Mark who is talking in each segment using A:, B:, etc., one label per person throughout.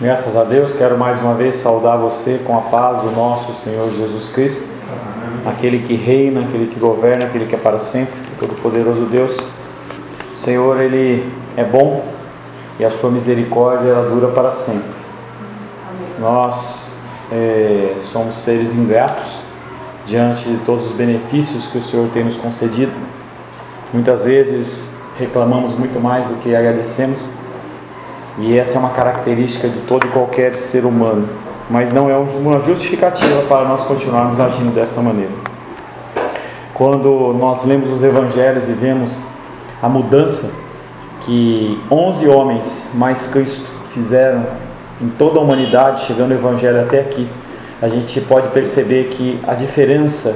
A: Graças a Deus, quero mais uma vez saudar você com a paz do nosso Senhor Jesus Cristo, aquele que reina, aquele que governa, aquele que é para sempre, todo-poderoso Deus. O Senhor, Ele é bom e a sua misericórdia ela dura para sempre. Nós somos seres ingratos diante de todos os benefícios que o Senhor tem nos concedido. Muitas vezes reclamamos muito mais do que agradecemos. E essa é uma característica de todo e qualquer ser humano, mas não é uma justificativa para nós continuarmos agindo desta maneira. Quando nós lemos os evangelhos e vemos a mudança que 11 homens mais Cristo fizeram em toda a humanidade, chegando o evangelho até aqui, a gente pode perceber que a diferença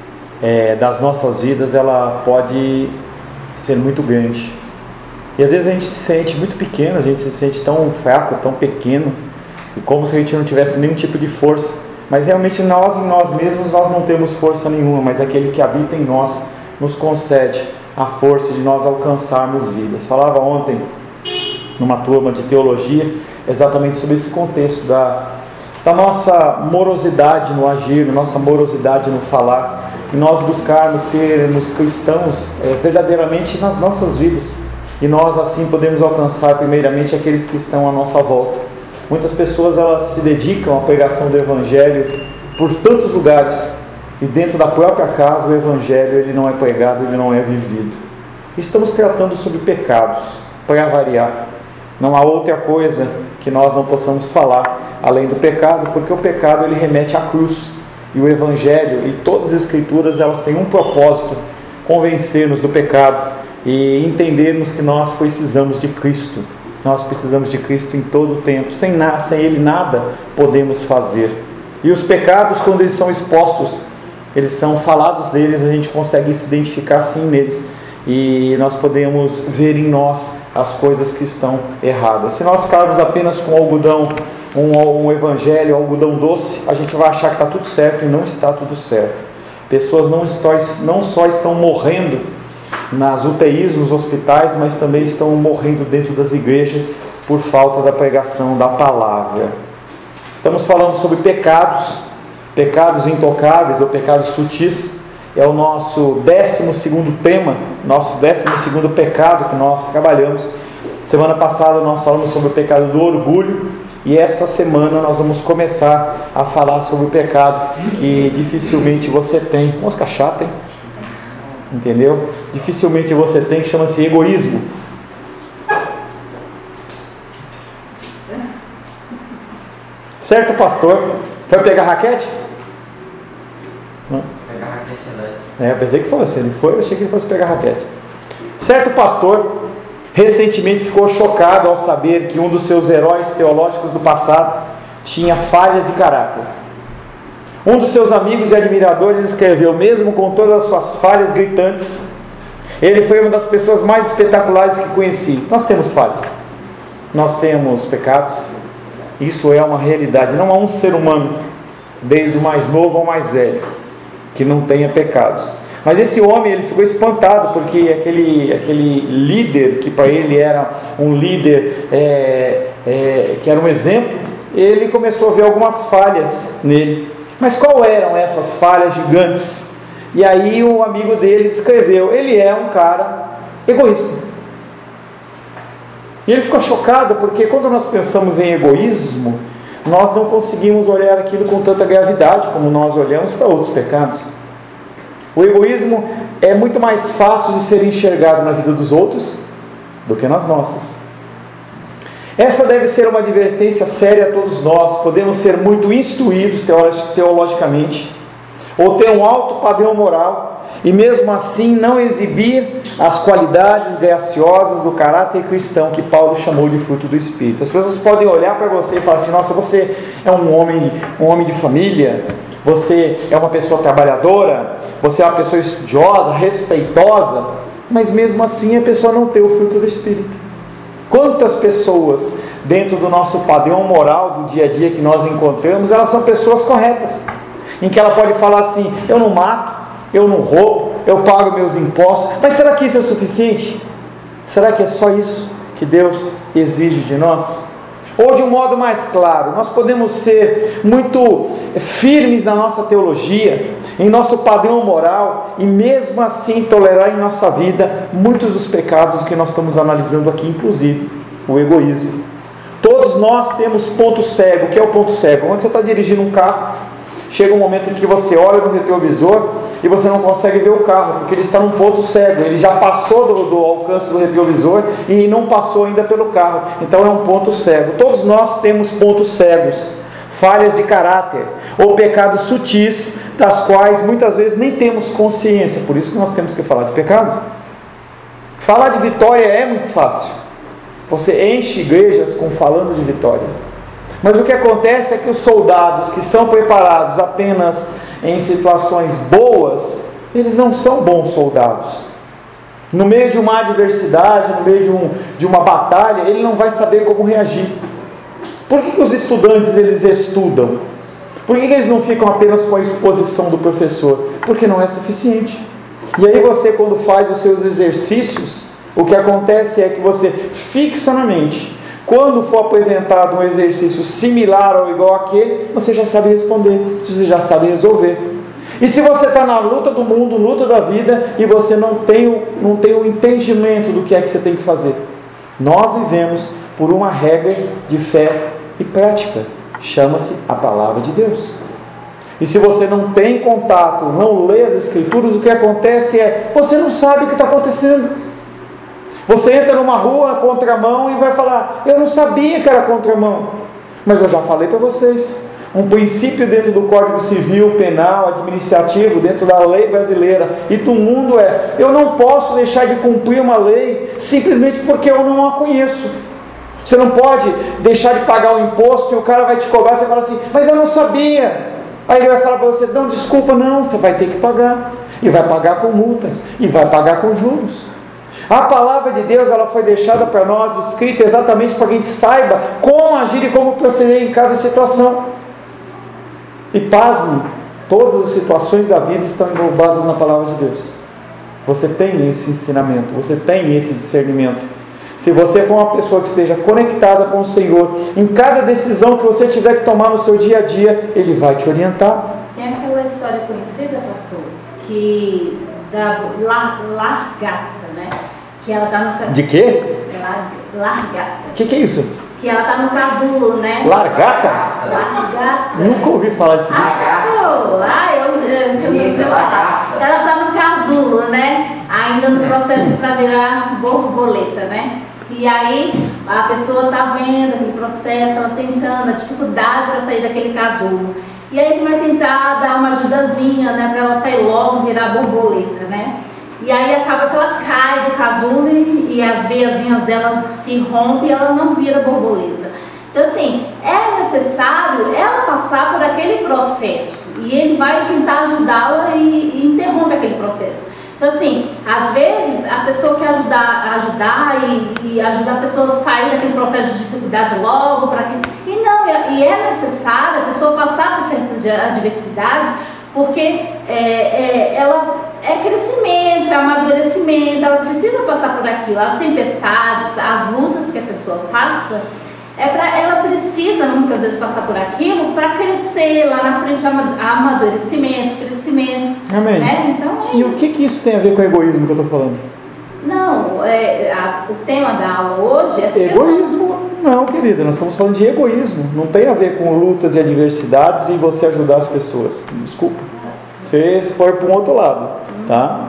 A: das nossas vidas ela pode ser muito grande. E às vezes a gente se sente muito pequeno, a gente se sente tão fraco, tão pequeno, e como se a gente não tivesse nenhum tipo de força. Mas realmente em nós mesmos, nós não temos força nenhuma, mas aquele que habita em nós nos concede a força de nós alcançarmos vidas. Falava ontem, numa turma de teologia, exatamente sobre esse contexto da nossa morosidade no agir, da nossa morosidade no falar, e nós buscarmos sermos cristãos verdadeiramente nas nossas vidas. E nós assim podemos alcançar primeiramente aqueles que estão à nossa volta. Muitas pessoas elas se dedicam à pregação do Evangelho por tantos lugares. E dentro da própria casa o Evangelho ele não é pregado, ele não é vivido. Estamos tratando sobre pecados, para variar. Não há outra coisa que nós não possamos falar além do pecado, porque o pecado ele remete à cruz. E o Evangelho e todas as Escrituras elas têm um propósito, convencer-nos do pecado. E entendermos que nós precisamos de Cristo. Nós precisamos de Cristo em todo o tempo. Sem Ele nada podemos fazer. E os pecados, quando eles são expostos, eles são falados deles, a gente consegue se identificar sim neles. E nós podemos ver em nós as coisas que estão erradas. Se nós ficarmos apenas com algodão, um evangelho, algodão doce, a gente vai achar que está tudo certo e não está tudo certo. Pessoas não só estão morrendo nas UTIs, nos hospitais, mas também estão morrendo dentro das igrejas por falta da pregação da palavra. Estamos falando sobre pecados intocáveis ou pecados sutis. É o nosso 12º tema, nosso 12º pecado que nós trabalhamos. Semana passada nós falamos sobre o pecado do orgulho e essa semana nós vamos começar a falar sobre o pecado que dificilmente você tem. Mosca chata, hein? Entendeu? Dificilmente você tem, que chama-se egoísmo. Certo, pastor? Foi pegar raquete? Não?
B: Pegar raquete
A: eu pensei que fosse. Ele foi, eu achei que ele fosse pegar raquete. Certo, pastor recentemente ficou chocado ao saber que um dos seus heróis teológicos do passado tinha falhas de caráter. Um dos seus amigos e admiradores escreveu: mesmo com todas as suas falhas gritantes, ele foi uma das pessoas mais espetaculares que conheci. Nós temos falhas, nós temos pecados, isso é uma realidade. Não há um ser humano, desde o mais novo ao mais velho, que não tenha pecados. Mas esse homem ele ficou espantado, porque aquele líder, que para ele era um líder que era um exemplo, ele começou a ver algumas falhas nele. Mas qual eram essas falhas gigantes? E aí o amigo dele descreveu: ele é um cara egoísta. E ele ficou chocado, porque quando nós pensamos em egoísmo, nós não conseguimos olhar aquilo com tanta gravidade como nós olhamos para outros pecados. O egoísmo é muito mais fácil de ser enxergado na vida dos outros do que nas nossas. Essa deve ser uma advertência séria a todos nós. Podemos ser muito instruídos teologicamente, ou ter um alto padrão moral, e mesmo assim não exibir as qualidades graciosas do caráter cristão que Paulo chamou de fruto do Espírito. As pessoas podem olhar para você e falar assim: nossa, você é um homem de família, você é uma pessoa trabalhadora, você é uma pessoa estudiosa, respeitosa, mas mesmo assim a pessoa não tem o fruto do Espírito. Quantas pessoas dentro do nosso padrão moral do dia a dia que nós encontramos, elas são pessoas corretas, em que ela pode falar assim: eu não mato, eu não roubo, eu pago meus impostos. Mas será que isso é suficiente? Será que é só isso que Deus exige de nós? Ou de um modo mais claro, nós podemos ser muito firmes na nossa teologia, em nosso padrão moral, e mesmo assim tolerar em nossa vida muitos dos pecados que nós estamos analisando aqui, inclusive o egoísmo. Todos nós temos ponto cego. O que é o ponto cego? Quando você está dirigindo um carro, chega um momento em que você olha no retrovisor e você não consegue ver o carro, porque ele está num ponto cego, ele já passou do alcance do retrovisor e não passou ainda pelo carro, então é um ponto cego. Todos nós temos pontos cegos, falhas de caráter, ou pecados sutis, das quais muitas vezes nem temos consciência, por isso que nós temos que falar de pecado. Falar de vitória é muito fácil, você enche igrejas falando de vitória, mas o que acontece é que os soldados que são preparados apenas em situações boas, eles não são bons soldados. No meio de uma adversidade, no meio de uma batalha, ele não vai saber como reagir. Por que os estudantes eles estudam? Por que eles não ficam apenas com a exposição do professor? Porque não é suficiente. E aí você, quando faz os seus exercícios, o que acontece é que você fixa na mente. Quando for apresentado um exercício similar ou igual àquele, você já sabe responder, você já sabe resolver. E se você está na luta do mundo, luta da vida, e você não tem o entendimento do que é que você tem que fazer, nós vivemos por uma regra de fé e prática, chama-se a palavra de Deus. E se você não tem contato, não lê as Escrituras, o que acontece é, você não sabe o que está acontecendo. Você entra numa rua, contramão, e vai falar, eu não sabia que era contramão, mas eu já falei para vocês, um princípio dentro do Código Civil, Penal, Administrativo, dentro da lei brasileira e do mundo é, eu não posso deixar de cumprir uma lei, simplesmente porque eu não a conheço. Você não pode deixar de pagar o imposto, e o cara vai te cobrar, você fala assim, mas eu não sabia. Aí ele vai falar para você, não, desculpa, não, você vai ter que pagar, e vai pagar com multas, e vai pagar com juros. A palavra de Deus, ela foi deixada para nós, escrita exatamente para que a gente saiba como agir e como proceder em cada situação. E pasme, todas as situações da vida estão englobadas na palavra de Deus. Você tem esse ensinamento, você tem esse discernimento. Se você for uma pessoa que esteja conectada com o Senhor, em cada decisão que você tiver que tomar no seu dia a dia, Ele vai te orientar.
B: Tem aquela história conhecida, pastor, que da largata, né? Que ela tá no...
A: De quê?
B: Largata.
A: O que é isso?
B: Que ela tá no casulo, né?
A: Largata?
B: Largata.
A: Nunca ouvi falar desse bicho.
B: Ela tá no casulo, né? Ainda no processo para virar borboleta, né? E aí a pessoa tá vendo aquele processo, ela tentando, a dificuldade para sair daquele casulo. E aí ele vai tentar dar uma ajudazinha, né? Para ela sair logo, virar borboleta, né? E aí acaba que ela cai do casulo e as veiazinhas dela se rompem e ela não vira borboleta. Então assim, é necessário ela passar por aquele processo e ele vai tentar ajudá-la e interrompe aquele processo. Então assim, às vezes a pessoa quer ajudar e ajudar a pessoa a sair daquele processo de dificuldade logo, e é necessário a pessoa passar por certas adversidades, porque ela é crescimento, é amadurecimento, ela precisa passar por aquilo, as tempestades, as lutas que a pessoa passa, ela precisa muitas vezes passar por aquilo para crescer lá na frente, amadurecimento, crescimento.
A: Amém.
B: Né? Então
A: e isso. O que isso tem a ver com o egoísmo que eu estou falando?
B: Não, o tema da aula hoje é
A: egoísmo. Não, querida, nós estamos falando de egoísmo. Não tem a ver com lutas e adversidades e você ajudar as pessoas. Desculpa. Se for para um outro lado, tá?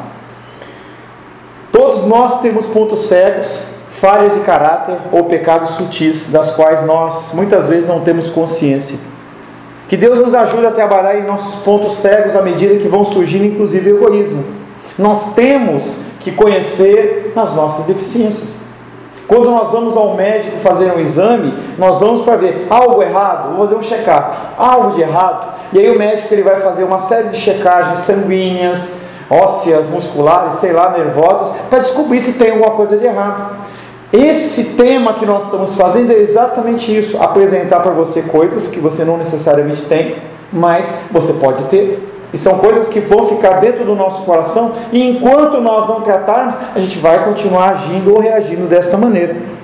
A: Todos nós temos pontos cegos, falhas de caráter ou pecados sutis, das quais nós muitas vezes não temos consciência. Que Deus nos ajude a trabalhar em nossos pontos cegos à medida que vão surgindo, inclusive, o egoísmo. Nós temos que conhecer as nossas deficiências. Quando nós vamos ao médico fazer um exame, nós vamos para ver algo errado, vamos fazer um check-up, algo de errado, e aí o médico ele vai fazer uma série de checagens sanguíneas, ósseas, musculares, sei lá, nervosas, para descobrir se tem alguma coisa de errado. Esse tema que nós estamos fazendo é exatamente isso, apresentar para você coisas que você não necessariamente tem, mas você pode ter. E são coisas que vão ficar dentro do nosso coração, e enquanto nós não tratarmos, a gente vai continuar agindo ou reagindo dessa maneira.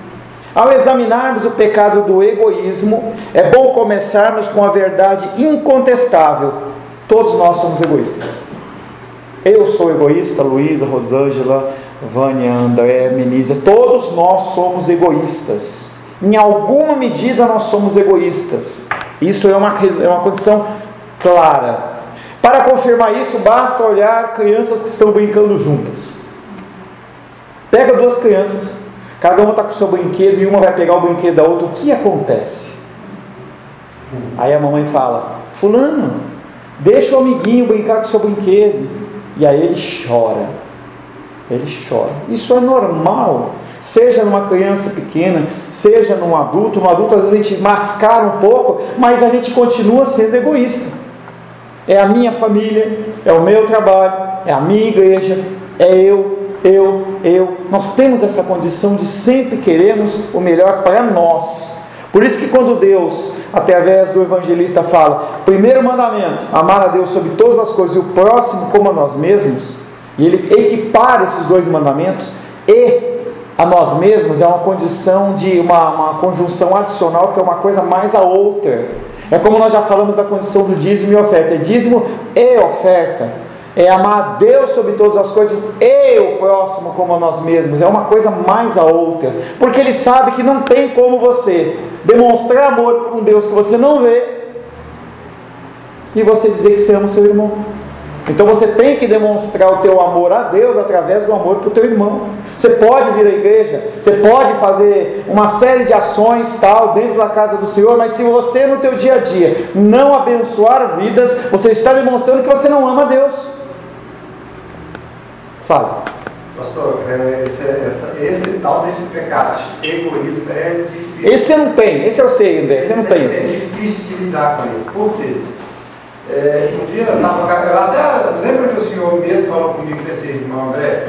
A: Ao examinarmos o pecado do egoísmo, é bom começarmos com a verdade incontestável: todos nós somos egoístas. Eu sou egoísta, Luísa, Rosângela, Vânia, André, Menísia, todos nós somos egoístas. Em alguma medida nós somos egoístas. Isso é uma condição clara. Para confirmar isso, basta olhar crianças que estão brincando juntas. Pega duas crianças, cada uma está com o seu brinquedo e uma vai pegar o brinquedo da outra. O que acontece? Aí a mamãe fala: fulano, deixa o amiguinho brincar com o seu brinquedo. E aí ele chora. Isso é normal, seja numa criança pequena, seja num adulto. No adulto às vezes a gente mascara um pouco, mas a gente continua sendo egoísta. É a minha família, é o meu trabalho, é a minha igreja, é eu. Nós temos essa condição de sempre queremos o melhor para nós. Por isso que quando Deus, através do evangelista, fala, primeiro mandamento, amar a Deus sobre todas as coisas e o próximo como a nós mesmos, e ele equipara esses dois mandamentos e a nós mesmos, é uma condição de uma conjunção adicional, que é uma coisa mais a outra. É como nós já falamos da condição do dízimo e oferta. É dízimo e oferta. É amar a Deus sobre todas as coisas e o próximo como a nós mesmos. É uma coisa mais a outra. Porque Ele sabe que não tem como você demonstrar amor por um Deus que você não vê e você dizer que você ama o seu irmão. Então você tem que demonstrar o teu amor a Deus através do amor para o teu irmão. Você pode vir à igreja, você pode fazer uma série de ações tal dentro da casa do Senhor, mas se você no teu dia a dia não abençoar vidas, você está demonstrando que você não ama a Deus. Fala.
C: Pastor, esse tal desse pecado, egoísmo, é difícil.
A: Esse você não tem, esse eu sei, André, você não tem esse.
C: É difícil de lidar com ele. Por quê? Um dia eu até lembra que o senhor mesmo falou comigo desse irmão André?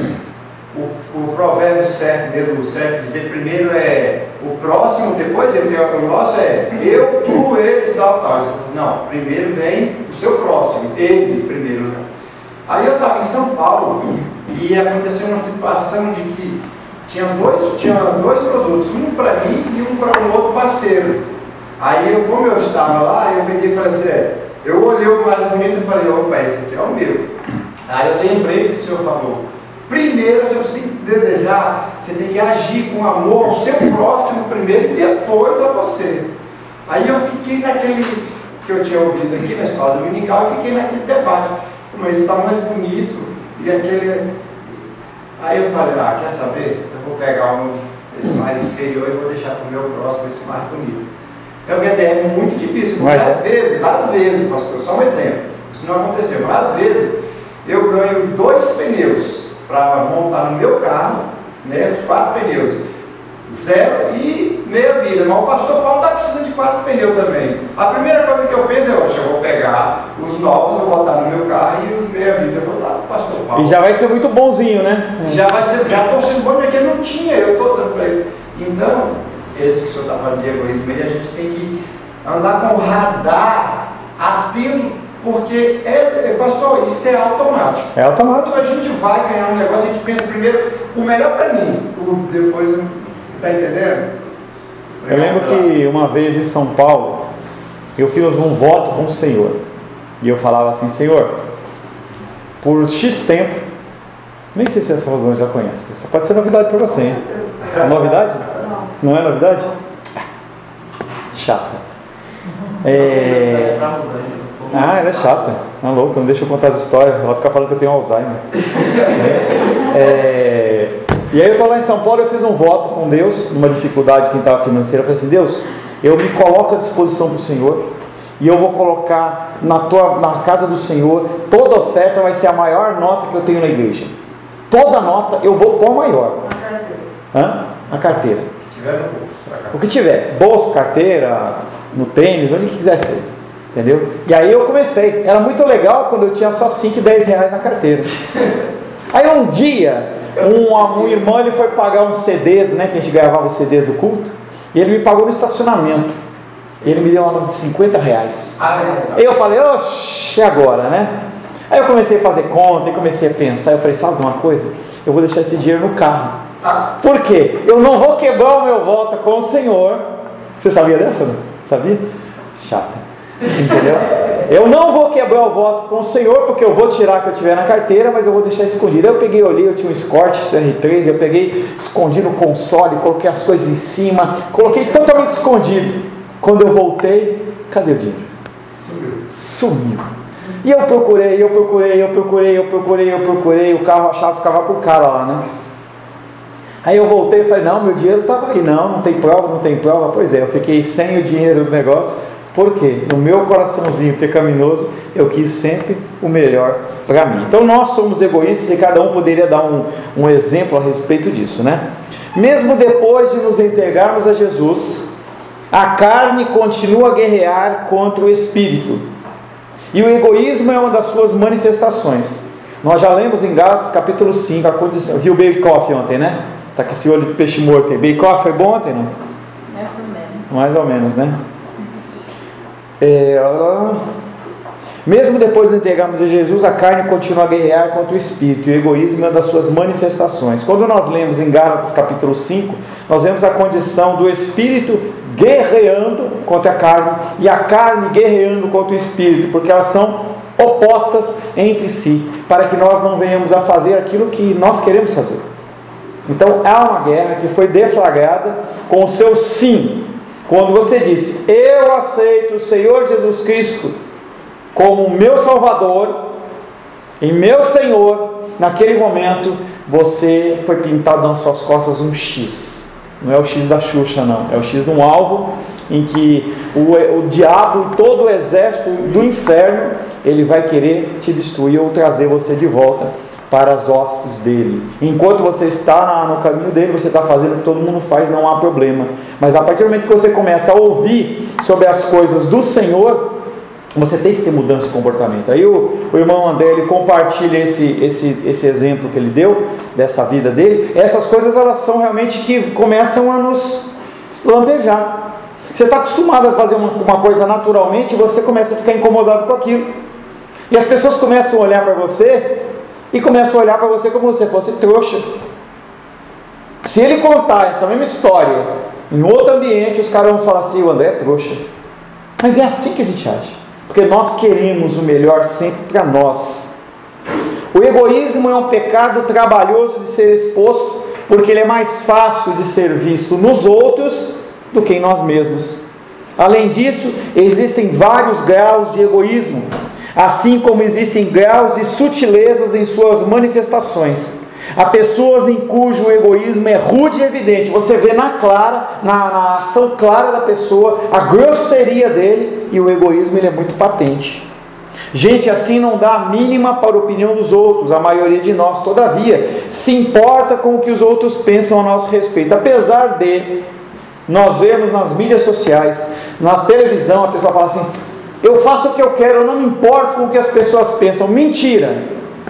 C: O provérbio certo mesmo, o certo, dizer primeiro é o próximo, depois ele, o nosso é eu, tu, eles, tal. Não, primeiro vem o seu próximo, ele primeiro. Né? Aí eu estava em São Paulo e aconteceu uma situação de que tinha dois produtos, um para mim e um para um outro parceiro. Aí como eu estava lá, eu peguei e falei assim, eu olhei o mais bonito e falei, opa, esse aqui é o meu. Aí eu lembrei do que o senhor falou. Primeiro, você tem que desejar, você tem que agir com amor ao seu próximo primeiro e depois a você. Aí eu fiquei naquele, que eu tinha ouvido aqui na escola dominical, eu fiquei naquele debate. Mas está mais bonito e aquele... Aí eu falei, quer saber? Eu vou pegar esse mais inferior e vou deixar para o meu próximo esse mais bonito. Então, quer dizer, é muito difícil, porque às vezes, pastor, só um exemplo, isso não aconteceu, mas às vezes eu ganho 2 pneus para montar no meu carro, né, os 4 pneus, 0 e meia vida, mas o pastor Paulo está precisando de 4 pneus também. A primeira coisa que eu penso é, eu vou pegar os novos, eu vou botar no meu carro e os meia vida eu vou dar para o pastor Paulo.
A: E já vai ser muito bonzinho, né?
C: Já estou sendo bom porque não tinha, eu estou dando para ele. Então, esse que o senhor está falando de egoísmo aí, a gente tem que andar com o radar atento, porque pastor, isso é automático.
A: É automático.
C: Quando a gente vai ganhar um negócio, a gente pensa primeiro o melhor para mim, depois, está entendendo?
A: Eu lembro que uma vez em São Paulo, eu fiz um voto com o Senhor, e eu falava assim, Senhor, por X tempo, nem sei se essa Rosana já conhece, isso pode ser novidade para você, hein? É novidade? Não é novidade? Chata. Ela é chata. Não é louca, não deixa eu contar as histórias. Ela fica falando que eu tenho Alzheimer. E aí eu estou lá em São Paulo, eu fiz um voto com Deus, numa dificuldade que estava financeira. Eu falei assim, Deus, eu me coloco à disposição do Senhor e eu vou colocar na casa do Senhor, toda oferta vai ser a maior nota que eu tenho na igreja. Toda nota eu vou pôr maior. Na carteira. O que tiver, bolso, carteira, no tênis, onde quiser que seja, entendeu? E aí eu comecei, era muito legal quando eu tinha só 5 e 10 reais na carteira. Aí um dia, um irmão, ele foi pagar uns CDs, né, que a gente gravava os CDs do culto, e ele me pagou no estacionamento, ele me deu uma nota de 50 reais. Eu falei, oxe, agora, né? Aí eu comecei a fazer conta, e comecei a pensar, eu falei, sabe de uma coisa? Eu vou deixar esse dinheiro no carro. Por quê? Eu não vou quebrar o meu voto com o Senhor. Você sabia dessa, não? Sabia? Chata. Entendeu? Eu não vou quebrar o voto com o Senhor, porque eu vou tirar o que eu tiver na carteira, mas eu vou deixar escondido. Eu peguei, olhei, eu tinha um Escort CR3, eu peguei, escondi no console, coloquei as coisas em cima, coloquei totalmente escondido. Quando eu voltei, cadê o dinheiro? Sumiu. E eu procurei, o carro, a chave ficava com o cara lá, né? Aí eu voltei e falei, não, meu dinheiro estava aí, não tem prova. Pois é, eu fiquei sem o dinheiro do negócio. Por quê? No meu coraçãozinho pecaminoso, eu quis sempre o melhor para mim. Então nós somos egoístas e cada um poderia dar um exemplo a respeito disso, né? Mesmo depois de nos entregarmos a Jesus, a carne continua a guerrear contra o Espírito. E o egoísmo é uma das suas manifestações. Nós já lemos em Gálatas capítulo 5, a condição. Viu o Bake Off ontem, né? Tá com esse olho de peixe morto aí. Bake Off foi bom ontem, não? Mais ou menos, né? Mesmo depois de entregarmos a Jesus, a carne continua a guerrear contra o Espírito, e o egoísmo é uma das suas manifestações. Quando nós lemos em Gálatas capítulo 5, nós vemos a condição do Espírito guerreando contra a carne, e a carne guerreando contra o Espírito, porque elas são opostas entre si, para que nós não venhamos a fazer aquilo que nós queremos fazer. Então há uma guerra que foi deflagrada com o seu sim. Quando você disse, eu aceito o Senhor Jesus Cristo como meu Salvador e meu Senhor, naquele momento você foi pintado nas suas costas um X. Não é o X da Xuxa, não. É o X de um alvo em que o diabo e todo o exército do inferno, ele vai querer te destruir ou trazer você de volta para as hostes dele. Enquanto você está no caminho dele, você está fazendo o que todo mundo faz, não há problema. Mas a partir do momento que você começa a ouvir sobre as coisas do Senhor, você tem que ter mudança de comportamento. Aí o irmão André, ele compartilha esse exemplo que ele deu, dessa vida dele. Essas coisas, elas são realmente que começam a nos lampejar. Você está acostumado a fazer uma coisa naturalmente, e você começa a ficar incomodado com aquilo. E as pessoas começam a olhar para você, e começam a olhar para você como se você fosse trouxa. Se ele contar essa mesma história em outro ambiente, os caras vão falar assim, o André é trouxa. Mas é assim que a gente age, porque nós queremos o melhor sempre para nós. O egoísmo é um pecado trabalhoso de ser exposto, porque ele é mais fácil de ser visto nos outros do que em nós mesmos. Além disso, existem vários graus de egoísmo, assim como existem graus de sutilezas em suas manifestações. Há pessoas em cujo egoísmo é rude e evidente. Você vê na ação clara da pessoa, a grosseria dele, e o egoísmo ele é muito patente. Gente assim não dá a mínima para a opinião dos outros. A maioria de nós, todavia, se importa com o que os outros pensam a nosso respeito. Apesar de nós vermos nas mídias sociais, na televisão, a pessoa fala assim, eu faço o que eu quero, eu não me importo com o que as pessoas pensam. Mentira.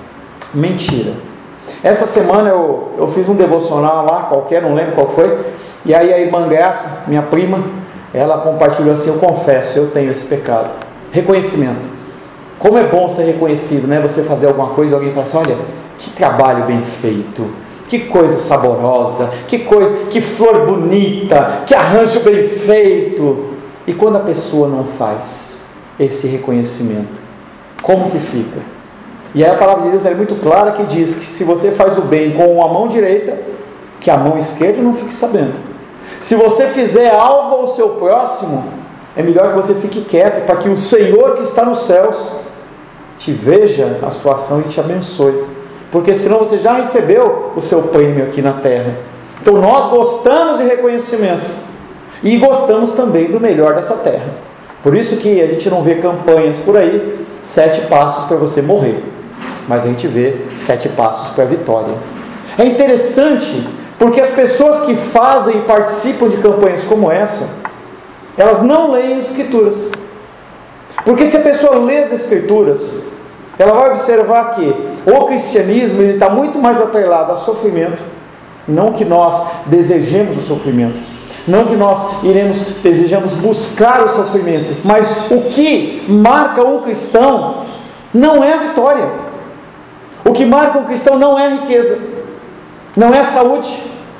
A: Essa semana eu fiz um devocional lá, qualquer, não lembro qual foi. E aí a irmã Graça, minha prima, ela compartilhou assim, eu confesso, eu tenho esse pecado. Reconhecimento. Como é bom ser reconhecido, né? Você fazer alguma coisa e alguém fala assim, olha, que trabalho bem feito, que coisa saborosa, que flor bonita, que arranjo bem feito. E quando a pessoa não faz esse reconhecimento, como que fica? E aí a palavra de Deus é muito clara, que diz que se você faz o bem com a mão direita, que a mão esquerda não fique sabendo. Se você fizer algo ao seu próximo, é melhor que você fique quieto, para que o Senhor que está nos céus te veja a sua ação e te abençoe, porque senão você já recebeu o seu prêmio aqui na terra. Então nós gostamos de reconhecimento e gostamos também do melhor dessa terra. Por isso que a gente não vê campanhas por aí, 7 passos para você morrer, mas a gente vê 7 passos para a vitória. É interessante, porque as pessoas que fazem e participam de campanhas como essa, elas não leem as Escrituras. Porque se a pessoa lê as Escrituras, ela vai observar que o cristianismo está muito mais atrelado ao sofrimento. Não que nós desejemos o sofrimento, não que nós desejamos buscar o sofrimento, mas o que marca um cristão não é a vitória. O que marca um cristão não é a riqueza, não é a saúde,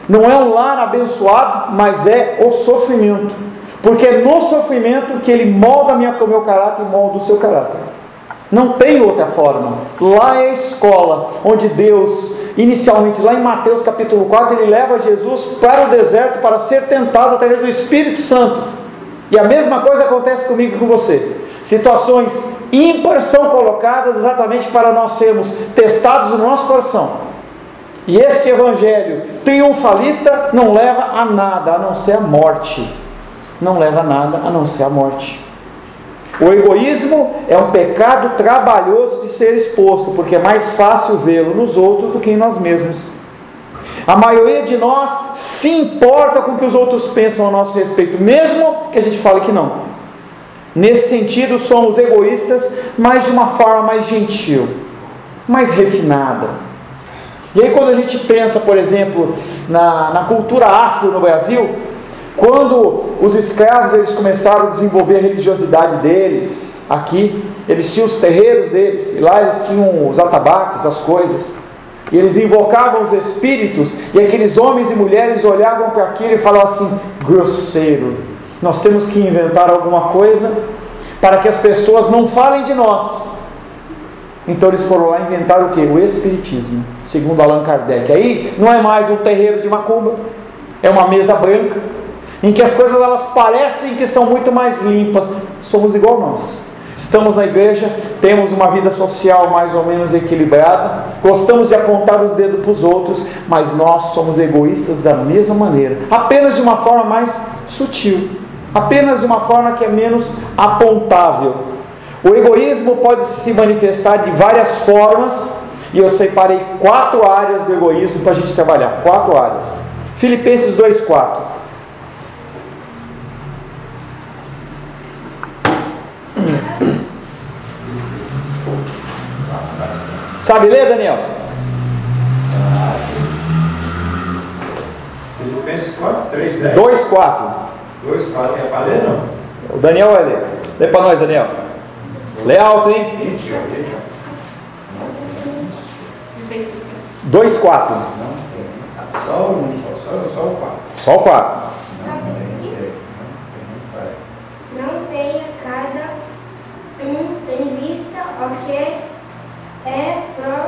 A: Não é um lar abençoado, mas é o sofrimento. Porque é no sofrimento que Ele molda o meu caráter e molda o seu caráter. Não tem outra forma. Lá é a escola onde Deus, inicialmente, lá em Mateus capítulo 4, Ele leva Jesus para o deserto para ser tentado através do Espírito Santo. E a mesma coisa acontece comigo e com você. Situações ímpares são colocadas exatamente para nós sermos testados no nosso coração. E este evangelho triunfalista não leva a nada a não ser a morte. Não leva a nada a não ser a morte. O egoísmo é um pecado trabalhoso de ser exposto, porque é mais fácil vê-lo nos outros do que em nós mesmos. A maioria de nós se importa com o que os outros pensam a nosso respeito, mesmo que a gente fale que não. Nesse sentido, somos egoístas, mas de uma forma mais gentil, mais refinada. E aí quando a gente pensa, por exemplo, na cultura afro no Brasil, quando os escravos eles começaram a desenvolver a religiosidade deles, aqui, eles tinham os terreiros deles, e lá eles tinham os atabaques, as coisas, e eles invocavam os espíritos, e aqueles homens e mulheres olhavam para aquilo e falavam assim: grosseiro, nós temos que inventar alguma coisa para que as pessoas não falem de nós. Então eles foram lá inventar o que? O Espiritismo, segundo Allan Kardec. Aí não é mais um terreiro de macumba, é uma mesa branca, em que as coisas elas parecem que são muito mais limpas. Somos igual nós. Estamos na igreja, temos uma vida social mais ou menos equilibrada, gostamos de apontar o dedo para os outros, mas nós somos egoístas da mesma maneira, apenas de uma forma mais sutil, apenas de uma forma que é menos apontável. O egoísmo pode se manifestar de várias formas, e eu separei 4 áreas do egoísmo para a gente trabalhar. 4 áreas. Filipenses 2,4. Sabe ler, Daniel?
C: Filipenses 4:3, né?
A: 2,4.
C: 2:4, é para ler, não?
A: O Daniel vai ler. Lê para nós, Daniel. Lê alto, hein? 2,4.
C: Só o 4.
A: Só o 4.
D: Não tenha cada um em vista o que é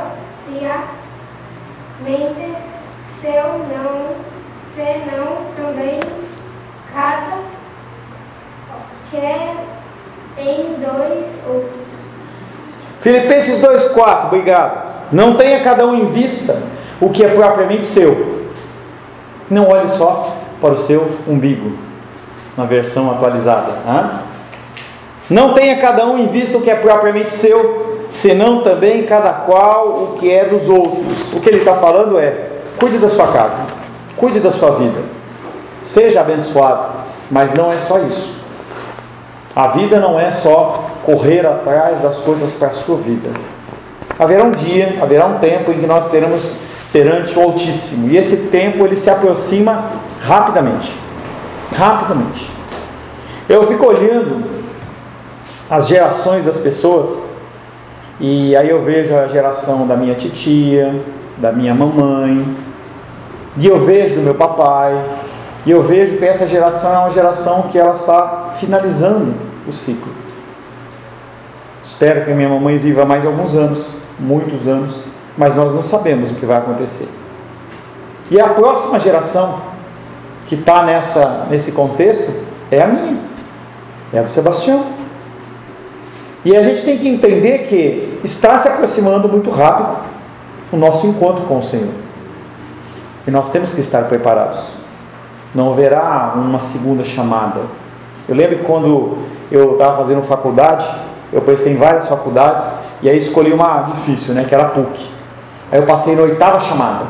D: propriamente seu, senão também cada que em 2 outros.
A: Filipenses 2,4, obrigado. Não tenha cada um em vista o que é propriamente seu. Não olhe só para o seu umbigo, na versão atualizada. Não tenha cada um em vista o que é propriamente seu, senão também cada qual o que é dos outros. O que ele está falando é: cuide da sua casa, cuide da sua vida, seja abençoado, mas não é só isso. A vida não é só correr atrás das coisas para a sua vida. Haverá um dia, haverá um tempo em que nós teremos perante o Altíssimo, e esse tempo ele se aproxima rapidamente. Rapidamente. Eu fico olhando as gerações das pessoas, e aí eu vejo a geração da minha titia, da minha mamãe, e eu vejo do meu papai, e eu vejo que essa geração é uma geração que ela está finalizando o ciclo. Espero que a minha mamãe viva mais alguns anos, muitos anos, mas nós não sabemos o que vai acontecer. E a próxima geração que está nesse contexto é a minha, é a do Sebastião. E a gente tem que entender que está se aproximando muito rápido o nosso encontro com o Senhor. E nós temos que estar preparados. Não haverá uma segunda chamada. Eu lembro que quando eu estava fazendo faculdade, eu prestei em várias faculdades, e aí escolhi uma difícil, que era a PUC. Aí eu passei na 8ª chamada.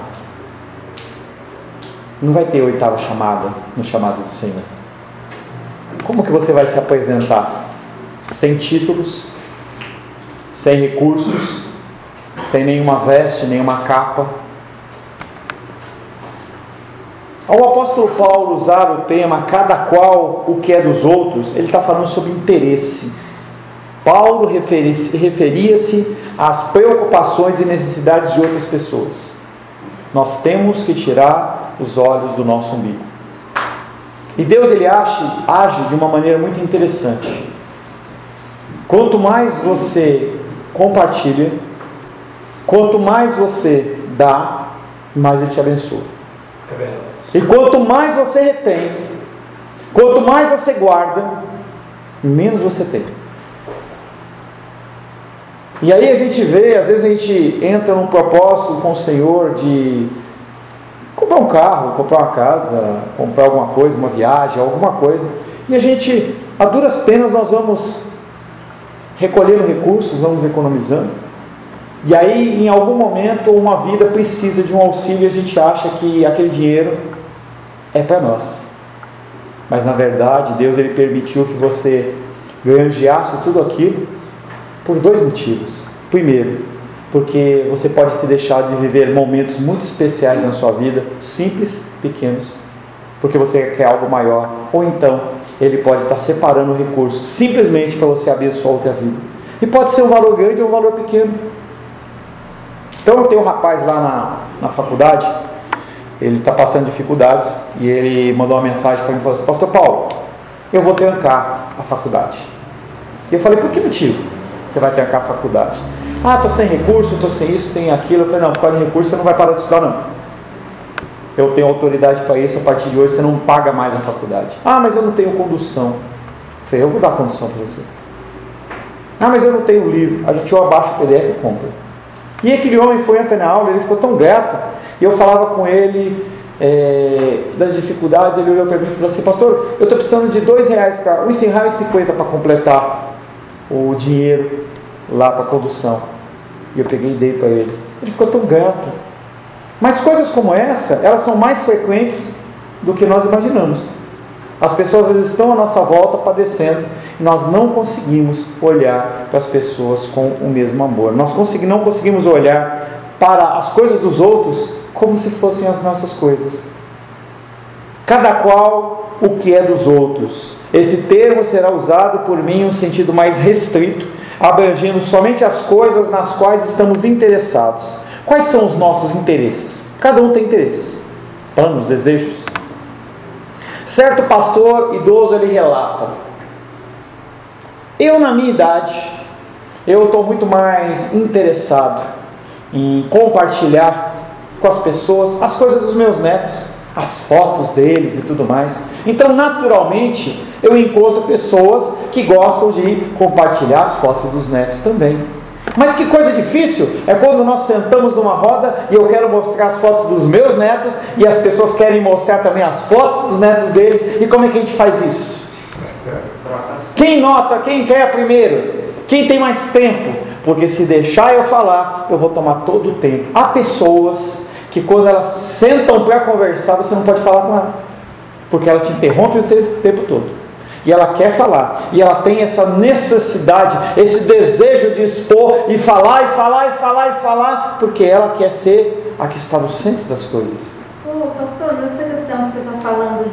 A: Não vai ter 8ª chamada no chamado do Senhor. Como que você vai se apresentar? Sem títulos, sem recursos, sem nenhuma veste, nenhuma capa. Ao apóstolo Paulo usar o tema cada qual o que é dos outros, ele está falando sobre interesse. Paulo referia-se às preocupações e necessidades de outras pessoas. Nós temos que tirar os olhos do nosso umbigo. E Deus, ele age de uma maneira muito interessante. Quanto mais você compartilha, quanto mais você dá, mais Ele te abençoa.
C: É verdade.
A: E quanto mais você retém, quanto mais você guarda, menos você tem. E aí a gente vê, às vezes a gente entra num propósito com o Senhor de comprar um carro, comprar uma casa, comprar alguma coisa, uma viagem, alguma coisa, e a gente, a duras penas, nós vamos recolhendo recursos, vamos economizando, e aí em algum momento uma vida precisa de um auxílio e a gente acha que aquele dinheiro é para nós, mas na verdade Deus, ele permitiu que você granjeasse tudo aquilo por 2 motivos. Primeiro, porque você pode ter deixado de viver momentos muito especiais na sua vida, simples, pequenos, porque você quer algo maior, ou então Ele pode estar separando recursos simplesmente para você abençoar outra vida, e pode ser um valor grande ou um valor pequeno. Então eu tenho um rapaz lá na faculdade, ele está passando dificuldades, e ele mandou uma mensagem para mim e falou assim: Pastor Paulo, eu vou trancar a faculdade. E eu falei: por que motivo você vai trancar a faculdade? Estou sem recurso, estou sem isso, tem aquilo. Eu falei: não, por causa de recurso você não vai parar de estudar, não. Eu tenho autoridade para isso, a partir de hoje você não paga mais a faculdade. Mas eu não tenho condução. Eu falei: eu vou dar condução para você. Mas eu não tenho livro. A gente abaixa o PDF e compra. E aquele homem foi entrar na aula, ele ficou tão grato, e eu falava com ele das dificuldades. Ele olhou para mim e falou assim: pastor, eu estou precisando de R$2 para R$1,50 para completar o dinheiro lá para a condução. E eu peguei e dei para ele. Ele ficou tão grato. Mas coisas como essa, elas são mais frequentes do que nós imaginamos. As pessoas às vezes estão à nossa volta padecendo, e nós não conseguimos olhar para as pessoas com o mesmo amor. Nós não conseguimos olhar para as coisas dos outros como se fossem as nossas coisas. Cada qual o que é dos outros. Esse termo será usado por mim em um sentido mais restrito, abrangendo somente as coisas nas quais estamos interessados. Quais são os nossos interesses? Cada um tem interesses, planos, desejos. Certo pastor idoso, ele relata: eu, na minha idade, eu estou muito mais interessado em compartilhar com as pessoas as coisas dos meus netos, as fotos deles e tudo mais. Então, naturalmente, eu encontro pessoas que gostam de compartilhar as fotos dos netos também. Mas que coisa difícil é quando nós sentamos numa roda e eu quero mostrar as fotos dos meus netos e as pessoas querem mostrar também as fotos dos netos deles. E como é que a gente faz isso? Quem nota? Quem quer primeiro? Quem tem mais tempo? Porque se deixar eu falar, eu vou tomar todo o tempo. Há pessoas que quando elas sentam para conversar, você não pode falar com ela, porque ela te interrompe o tempo todo. E ela quer falar, e ela tem essa necessidade, esse desejo de expor, e falar, e falar, e falar, e falar, porque ela quer ser a que está no centro das coisas.
B: Pastor, nessa questão que você está falando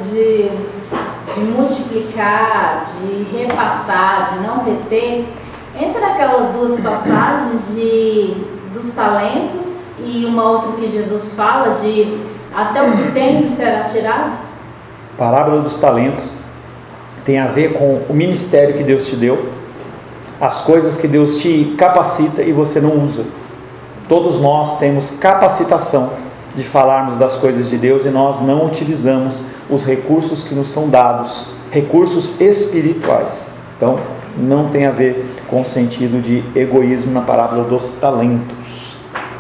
B: de multiplicar, de repassar, de não reter, entre aquelas 2 passagens dos talentos e uma outra que Jesus fala de até o que tem será tirado?
A: Parábola dos talentos tem a ver com o ministério que Deus te deu, as coisas que Deus te capacita e você não usa. Todos nós temos capacitação de falarmos das coisas de Deus e nós não utilizamos os recursos que nos são dados, recursos espirituais. Então, não tem a ver com o sentido de egoísmo na parábola dos talentos.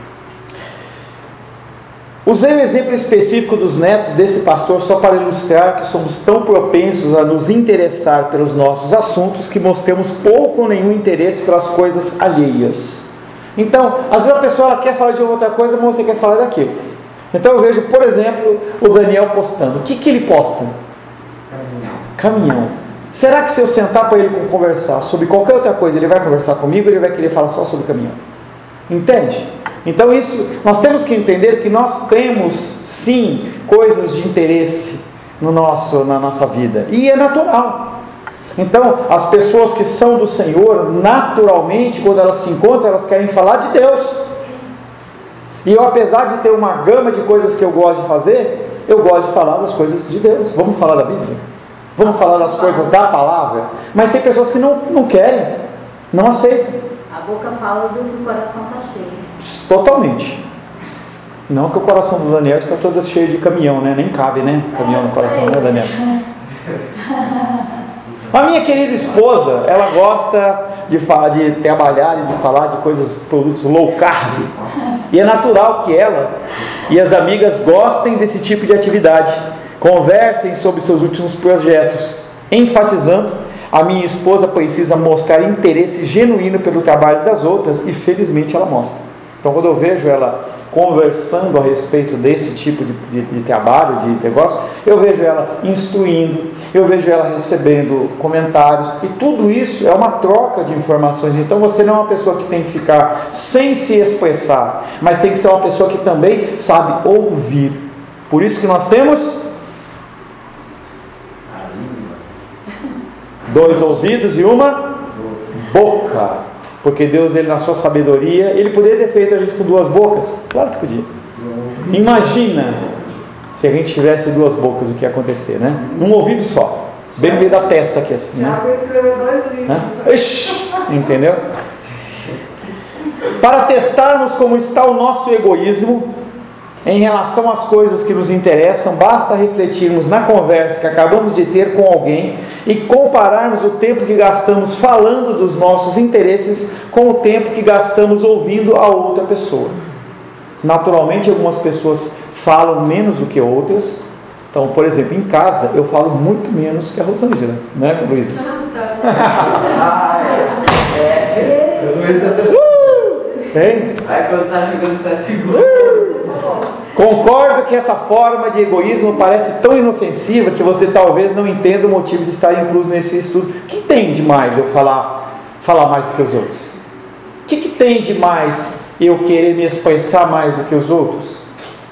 A: Usei o exemplo específico dos netos desse pastor só para ilustrar que somos tão propensos a nos interessar pelos nossos assuntos que mostramos pouco ou nenhum interesse pelas coisas alheias. Então, às vezes a pessoa ela quer falar de outra coisa, mas você quer falar daquilo. Então eu vejo, por exemplo, o Daniel postando. O que ele posta? Caminhão. Será que se eu sentar para ele conversar sobre qualquer outra coisa, ele vai conversar comigo ou ele vai querer falar só sobre caminhão? Entende? Então nós temos que entender que nós temos sim coisas de interesse na nossa vida, e é natural. Então as pessoas que são do Senhor, naturalmente, quando elas se encontram, elas querem falar de Deus. E eu, apesar de ter uma gama de coisas que eu gosto de fazer, Eu gosto de falar das coisas de Deus. Vamos falar da Bíblia? Vamos falar das coisas da palavra? Mas tem pessoas que não querem, não aceitam.
B: A boca fala do que o coração está cheio.
A: Totalmente. Não que o coração do Daniel está todo cheio de caminhão, né? Nem cabe, né? Caminhão no coração, né, Daniel? A minha querida esposa, ela gosta de trabalhar e de falar de coisas, produtos low carb. E é natural que ela e as amigas gostem desse tipo de atividade. Conversem sobre seus últimos projetos, enfatizando: a minha esposa precisa mostrar interesse genuíno pelo trabalho das outras, e felizmente ela mostra. Então, quando eu vejo ela conversando a respeito desse tipo de trabalho, de negócio, eu vejo ela instruindo, eu vejo ela recebendo comentários, e tudo isso é uma troca de informações. Então você não é uma pessoa que tem que ficar sem se expressar, mas tem que ser uma pessoa que também sabe ouvir. Por isso que nós temos 2 ouvidos e uma boca. Porque Deus, Ele na sua sabedoria, Ele poderia ter feito a gente com 2 bocas. Claro que podia. Imagina se a gente tivesse 2 bocas, o que ia acontecer, né? Um ouvido só, bem no meio da testa aqui assim, né?
E: escreveu 2 livros.
A: Ixi, entendeu? Para testarmos como está o nosso egoísmo em relação às coisas que nos interessam, basta refletirmos na conversa que acabamos de ter com alguém e compararmos o tempo que gastamos falando dos nossos interesses com o tempo que gastamos ouvindo a outra pessoa. Naturalmente, algumas pessoas falam menos do que outras. Então, por exemplo, em casa eu falo muito menos que a Rosângela, né, Luísa? Hein?
E: Aí quando tá jogando 7 segundos.
A: Concordo que essa forma de egoísmo parece tão inofensiva que você talvez não entenda o motivo de estar incluso nesse estudo. O que tem de mais eu falar mais do que os outros? O que tem de mais eu querer me expressar mais do que os outros?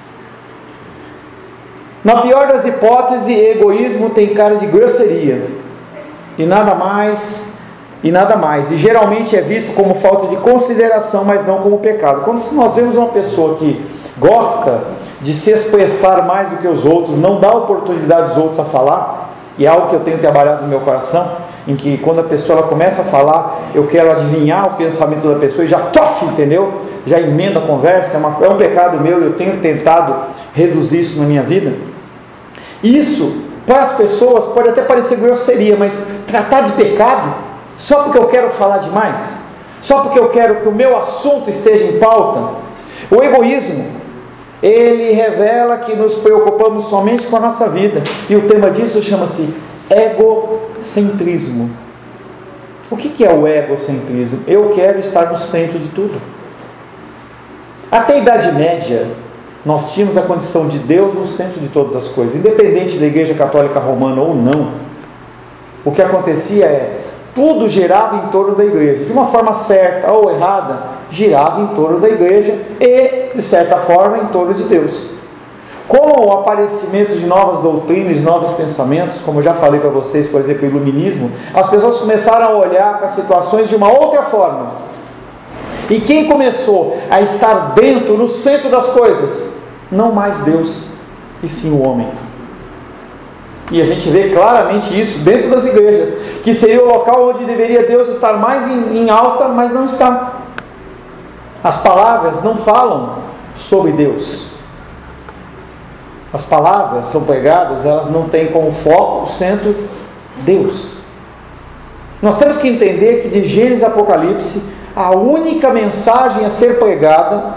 A: Na pior das hipóteses, egoísmo tem cara de grosseria e nada mais. E geralmente é visto como falta de consideração, mas não como pecado. Quando nós vemos uma pessoa que gosta de se expressar mais do que os outros, não dá oportunidade aos outros a falar, e é algo que eu tenho trabalhado no meu coração, em que quando a pessoa ela começa a falar, eu quero adivinhar o pensamento da pessoa e já entendeu? Já emenda a conversa. É um pecado meu, eu tenho tentado reduzir isso na minha vida. Isso, para as pessoas, pode até parecer grosseria, mas tratar de pecado só porque eu quero falar demais, só porque eu quero que o meu assunto esteja em pauta. O egoísmo, ele revela que nos preocupamos somente com a nossa vida, e o tema disso chama-se egocentrismo. O que é o egocentrismo? Eu quero estar no centro de tudo. Até a Idade Média, nós tínhamos a condição de Deus no centro de todas as coisas, independente da Igreja Católica Romana ou não. O que acontecia é, tudo girava em torno da igreja, de uma forma certa ou errada, girava em torno da igreja e, de certa forma, em torno de Deus. Com o aparecimento de novas doutrinas, novos pensamentos, como eu já falei para vocês, por exemplo, o iluminismo, as pessoas começaram a olhar para as situações de uma outra forma. E quem começou a estar dentro, no centro das coisas? Não mais Deus, e sim o homem. E a gente vê claramente isso dentro das igrejas, que seria o local onde deveria Deus estar mais em alta, mas não está. As palavras não falam sobre Deus. As palavras são pregadas, elas não têm como foco o centro Deus. Nós temos que entender que de Gênesis a Apocalipse, a única mensagem a ser pregada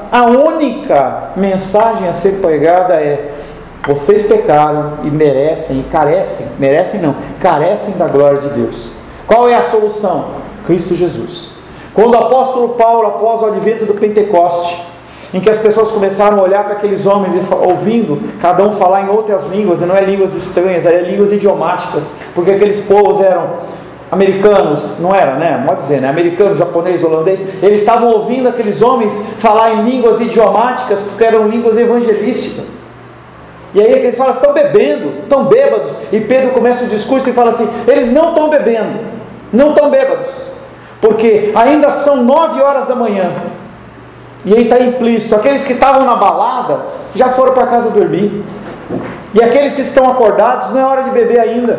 A: é: vocês pecaram e carecem da glória de Deus. Qual é a solução? Cristo Jesus. Quando o apóstolo Paulo, após o advento do Pentecoste, em que as pessoas começaram a olhar para aqueles homens e ouvindo cada um falar em outras línguas, e não é línguas estranhas, eram línguas idiomáticas, porque aqueles povos eram americanos, não era, né? Pode dizer, né? Americano, japonês, holandês. Eles estavam ouvindo aqueles homens falar em línguas idiomáticas, porque eram línguas evangelísticas. E aí eles falam: estão bebendo, estão bêbados. E Pedro começa o discurso e fala assim: eles não estão bebendo, não estão bêbados, porque ainda são 9 horas da manhã. E aí está implícito: aqueles que estavam na balada já foram para casa dormir. E aqueles que estão acordados, não é hora de beber ainda.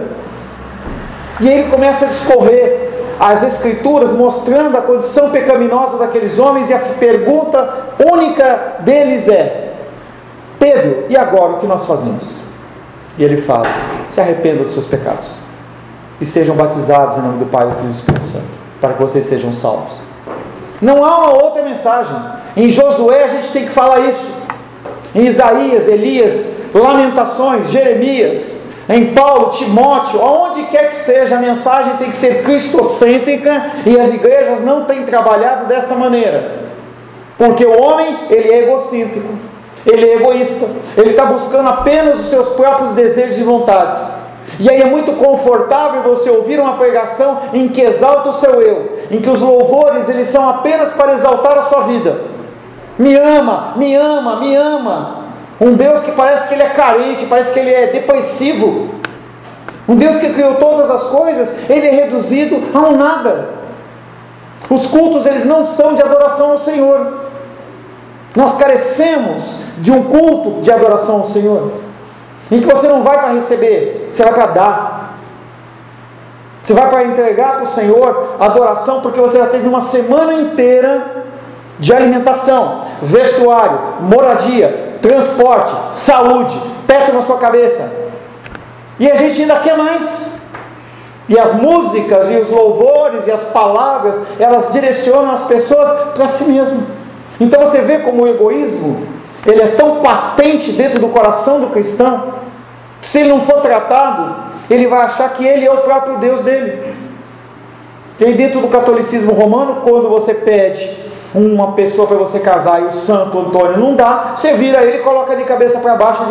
A: E ele começa a discorrer as Escrituras, mostrando a condição pecaminosa daqueles homens, e a pergunta única deles é: Pedro, e agora o que nós fazemos? E ele fala: se arrependam dos seus pecados e sejam batizados em nome do Pai, do Filho e do Espírito Santo, para que vocês sejam salvos. Não há uma outra mensagem. Em Josué a gente tem que falar isso, em Isaías, Elias, Lamentações, Jeremias, em Paulo, Timóteo, aonde quer que seja, a mensagem tem que ser cristocêntrica, e as igrejas não têm trabalhado desta maneira, porque o homem, ele é egocêntrico, ele é egoísta, ele está buscando apenas os seus próprios desejos e vontades. E aí é muito confortável você ouvir uma pregação em que exalta o seu eu, em que os louvores eles são apenas para exaltar a sua vida. Me ama, me ama, me ama. Um Deus que parece que ele é carente, parece que ele é depressivo. Um Deus que criou todas as coisas, ele é reduzido a um nada. Os cultos eles não são de adoração ao Senhor. Nós carecemos de um culto de adoração ao Senhor, em que você não vai para receber, você vai para dar. Você vai para entregar para o Senhor adoração, porque você já teve uma semana inteira de alimentação, vestuário, moradia, transporte, saúde, teto na sua cabeça. E a gente ainda quer mais. E as músicas, e os louvores, e as palavras, elas direcionam as pessoas para si mesmo. Então você vê como o egoísmo, ele é tão patente dentro do coração do cristão, que se ele não for tratado, ele vai achar que ele é o próprio Deus dele. E aí dentro do catolicismo romano, quando você pede uma pessoa para você casar e o Santo Antônio não dá, você vira ele e coloca de cabeça para baixo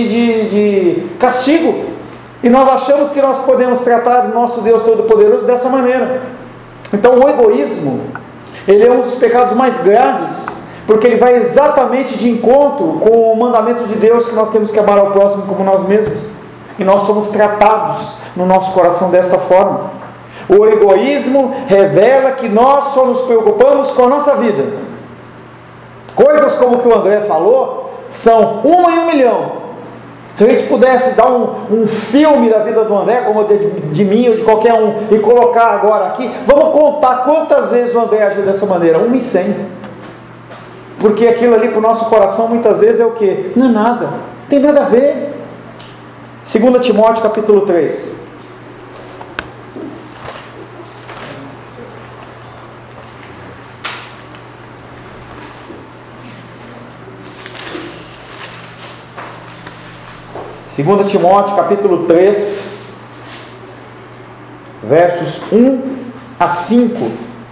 A: de castigo. E nós achamos que nós podemos tratar o nosso Deus Todo-Poderoso dessa maneira. Então o egoísmo, ele é um dos pecados mais graves, porque ele vai exatamente de encontro com o mandamento de Deus, que nós temos que amar ao próximo como nós mesmos. E nós somos tratados no nosso coração dessa forma. O egoísmo revela que nós só nos preocupamos com a nossa vida. Coisas como o que o André falou são 1 em 1 milhão. Se a gente pudesse dar um filme da vida do André, como de mim ou de qualquer um, e colocar agora aqui, vamos contar quantas vezes o André agiu dessa maneira. 1 em 100. Porque aquilo ali para o nosso coração muitas vezes é o quê? Não é nada, não tem nada a ver. 2 Timóteo capítulo 3. Segunda Timóteo capítulo 3, versos 1 a 5.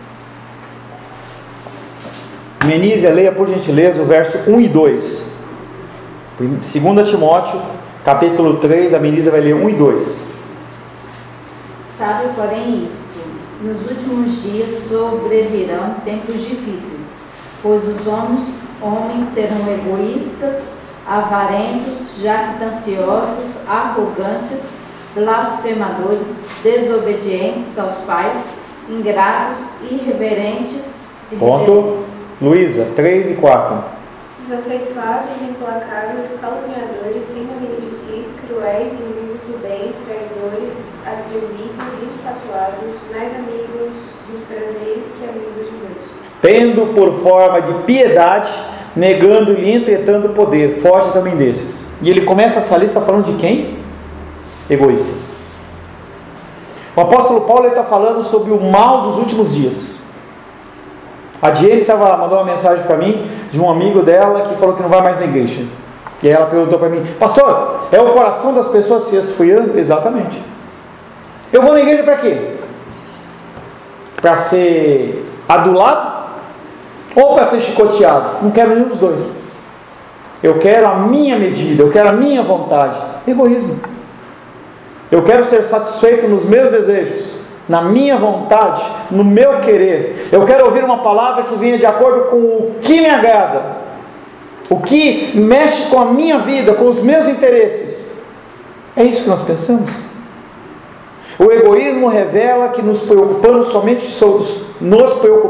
A: Menízia, leia por gentileza o verso 1 e 2. 2 Timóteo capítulo 3, a Menízia vai ler 1 e 2.
B: Sabe, porém, isto: nos últimos dias sobrevirão tempos difíceis, pois os homens serão egoístas, avarentos, jactanciosos, arrogantes, blasfemadores, desobedientes aos pais, ingratos, irreverentes.
A: Ponto. Luísa, 3 e 4.
D: Desafeiçoados, implacáveis, caluniadores, sem domínio de si, cruéis, inimigos do bem, traidores, atrevidos, infatuados, mais amigos dos prazeres que amigos de Deus.
A: Tendo por forma de piedade, negando-lhe entretanto o poder, foge também desses. E ele começa essa lista falando de quem? Egoístas. O apóstolo Paulo está falando sobre o mal dos últimos dias. A Diene mandou uma mensagem para mim de um amigo dela que falou que não vai mais na igreja. E aí ela perguntou para mim: pastor, é o coração das pessoas se esfriando? Exatamente. Eu vou na igreja para quê? Para ser adulado? Ou para ser chicoteado? Não quero nenhum dos dois. Eu quero a minha medida, eu quero a minha vontade. Egoísmo. Eu quero ser satisfeito nos meus desejos, na minha vontade, no meu querer. Eu quero ouvir uma palavra que venha de acordo com o que me agrada, o que mexe com a minha vida, com os meus interesses. É isso que nós pensamos. O egoísmo revela que nos preocupamos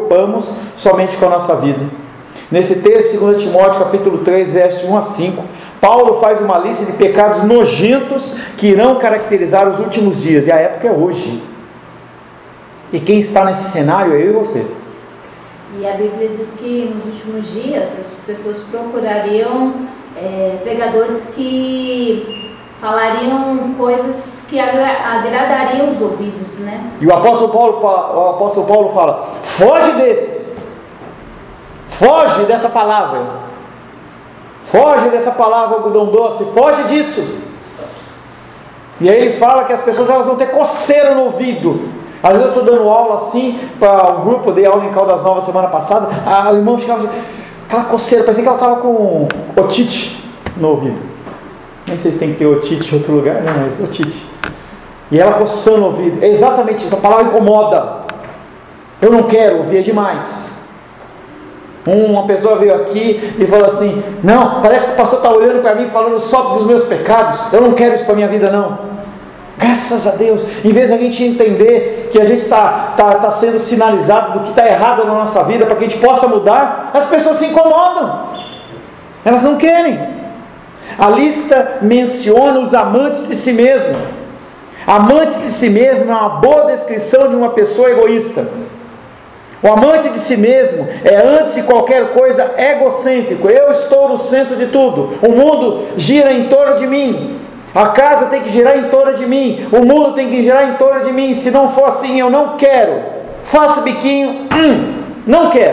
A: somente com a nossa vida. Nesse texto, 2 Timóteo capítulo 3, versos 1 a 5, Paulo faz uma lista de pecados nojentos que irão caracterizar os últimos dias, e a época é hoje. E quem está nesse cenário é eu e você.
B: E a Bíblia diz que nos últimos dias as pessoas procurariam pregadores que falariam coisas que agradariam os ouvidos, né?
A: E o apóstolo Paulo fala: foge desses, foge dessa palavra, foge dessa palavra algodão doce, foge disso. E aí ele fala que as pessoas elas vão ter coceira no ouvido. Às vezes eu estou dando aula assim para um grupo, eu dei aula em Caldas Novas semana passada, o irmão ficava assim, aquela coceira, parecia que ela estava com otite no ouvido. Nem sei se tem que ter otite em outro lugar, né? Mas otite. E ela coçando o ouvido. É exatamente isso, a palavra incomoda. Eu não quero ouvir, é demais. Uma pessoa veio aqui e falou assim: não, parece que o pastor está olhando para mim falando só dos meus pecados. Eu não quero isso para a minha vida, não. Graças a Deus, em vez de a gente entender que a gente está sendo sinalizado do que está errado na nossa vida, para que a gente possa mudar, as pessoas se incomodam, elas não querem. A lista menciona os amantes de si mesmo. Amantes de si mesmo é uma boa descrição de uma pessoa egoísta. O amante de si mesmo é, antes de qualquer coisa, egocêntrico. Eu estou no centro de tudo, o mundo gira em torno de mim. A casa tem que girar em torno de mim, o mundo tem que girar em torno de mim. Se não for assim, eu não quero. Faço biquinho, não quero.